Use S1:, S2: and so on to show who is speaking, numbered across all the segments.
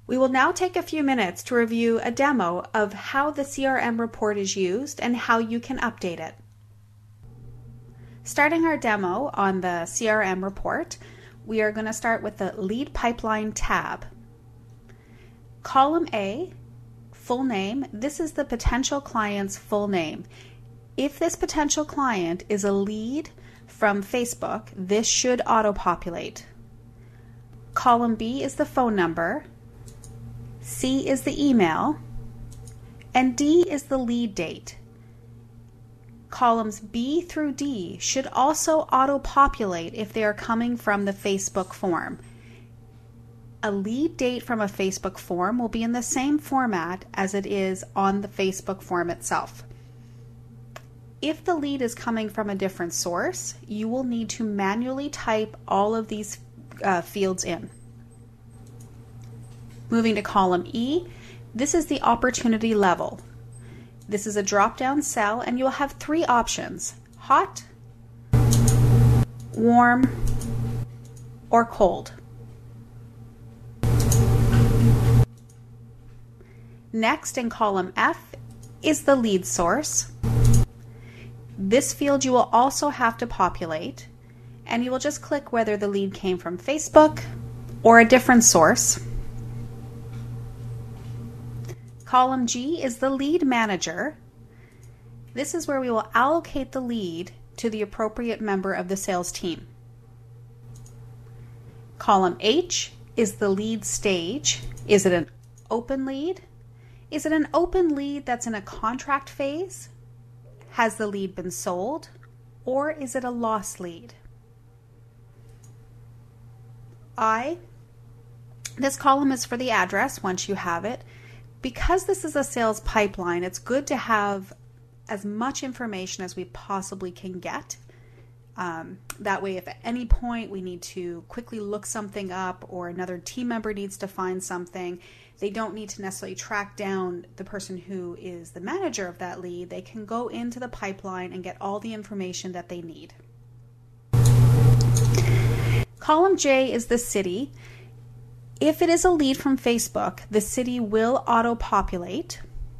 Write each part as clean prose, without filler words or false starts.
S1: We will now take a few minutes to review a demo of how the CRM report is used and how you can update it. Starting our demo on the CRM report, we are going to start with the Lead Pipeline tab. Column A, full name. This is the potential client's full name. If this potential client is a lead from Facebook, this should auto-populate. Column B is the phone number. C is the email, and D is the lead date. Columns B through D should also auto-populate if they are coming from the Facebook form. A lead date from a Facebook form will be in the same format as it is on the Facebook form itself. If the lead is coming from a different source, you will need to manually type all of these fields in. Moving to column E, this is the opportunity level. This is a drop-down cell and you'll have three options: hot, warm, or cold. Next, in column F is the lead source. This field you will also have to populate, and you will just click whether the lead came from Facebook or a different source. Column G is the lead manager. This is where we will allocate the lead to the appropriate member of the sales team. Column H is the lead stage. Is it an open lead? Is it an open lead that's in a contract phase? Has the lead been sold? Or is it a lost lead? This column is for the address once you have it. Because this is a sales pipeline, it's good to have as much information as we possibly can get. That way, if at any point we need to quickly look something up or another team member needs to find something, they don't need to necessarily track down the person who is the manager of that lead. They can go into the pipeline and get all the information that they need. Column J is the city. If it is a lead from Facebook, the city will auto-populate.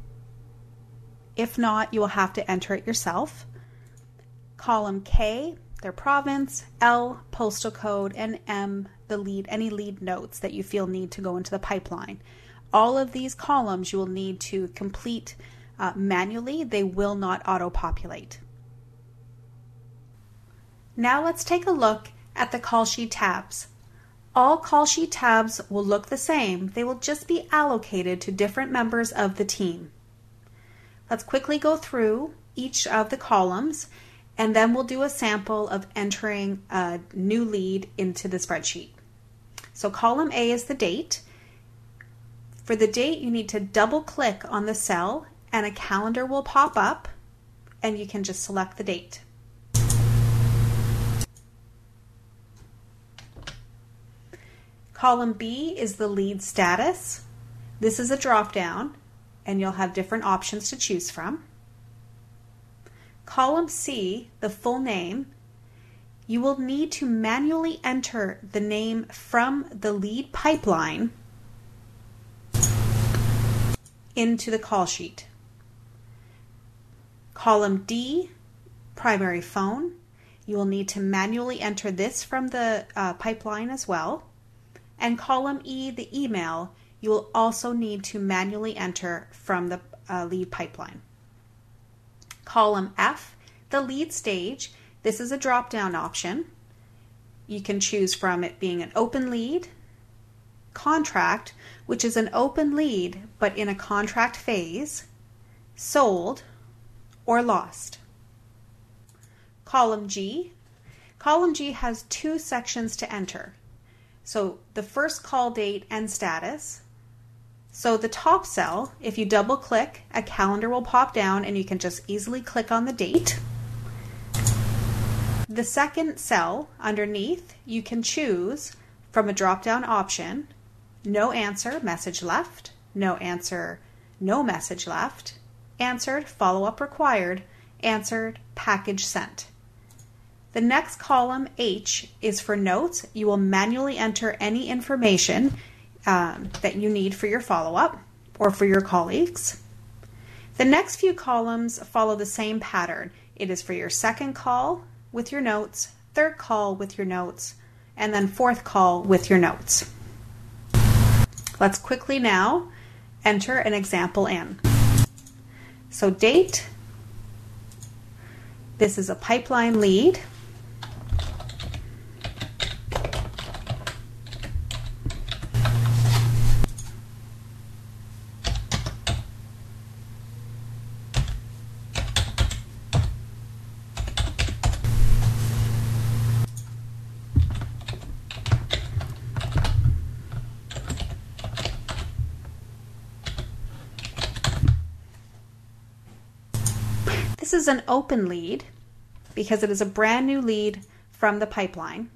S1: If not, you will have to enter it yourself. Column K, their province, L, postal code, and M, the lead, any lead notes that you feel need to go into the pipeline. All of these columns you will need to complete manually. They will not auto-populate. Now let's take a look at the call sheet tabs. All call sheet tabs will look the same. They will just be allocated to different members of the team. Let's quickly go through each of the columns, and then we'll do a sample of entering a new lead into the spreadsheet. So column A is the date. For the date, you need to double click on the cell and a calendar will pop up and you can just select the date. Column B is the lead status. This is a drop-down, and you'll have different options to choose from. Column C, the full name, you will need to manually enter the name from the lead pipeline into the call sheet. Column D, primary phone, you will need to manually enter this from the pipeline as well. And column E, the email, you will also need to manually enter from the lead pipeline. Column F, the lead stage, this is a drop-down option. You can choose from it being an open lead, contract, which is an open lead but in a contract phase, sold, or lost. Column G has two sections to enter. So the first call date and status. So the top cell, if you double click, a calendar will pop down and you can just easily click on the date. The second cell underneath, you can choose from a drop-down option, no answer, message left, no answer, no message left, answered, follow-up required, answered, package sent. The next column, H, is for notes. You will manually enter any information. that you need for your follow-up or for your colleagues. The next few columns follow the same pattern. It is for your second call with your notes, third call with your notes, and then fourth call with your notes. Let's quickly now enter an example in. So date, this is a pipeline lead. This is an open lead because it is a brand new lead from the pipeline.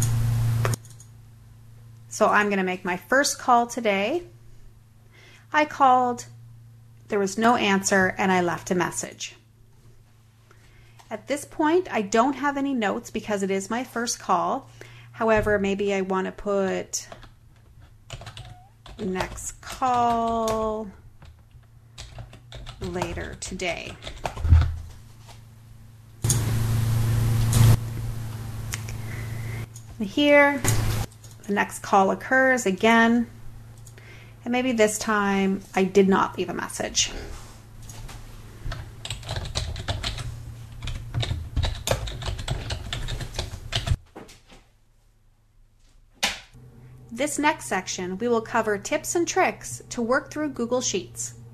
S1: So I'm going to make my first call today. I called, there was no answer, and I left a message. At this point, I don't have any notes because it is my first call. However, maybe I want to put next call later today. Here, the next call occurs again, and maybe this time I did not leave a message. This next section, we will cover tips and tricks to work through Google Sheets.